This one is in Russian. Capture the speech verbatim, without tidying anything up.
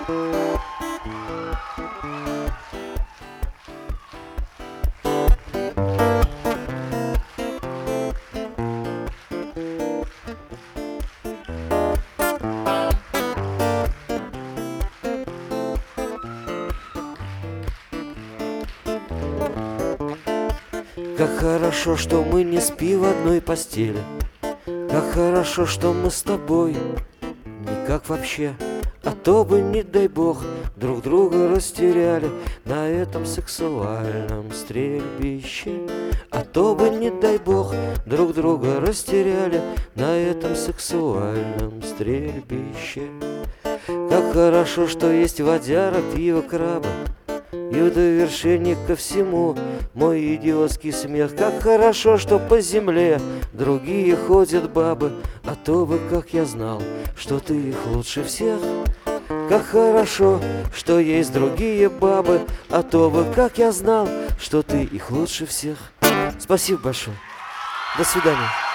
Как хорошо, что мы не спим в одной постели. Как хорошо, что мы с тобой никак вообще. А то бы, не дай бог, друг друга растеряли на этом сексуальном стрельбище. А то бы, не дай бог, друг друга растеряли на этом сексуальном стрельбище. Как хорошо, что есть водяра, пиво, краба, и в довершение ко всему мой идиотский смех. Как хорошо, что по земле другие ходят бабы, а то бы, как я знал, что ты их лучше всех. Как хорошо, что есть другие бабы, а то бы, как я знал, что ты их лучше всех. Спасибо большое. До свидания.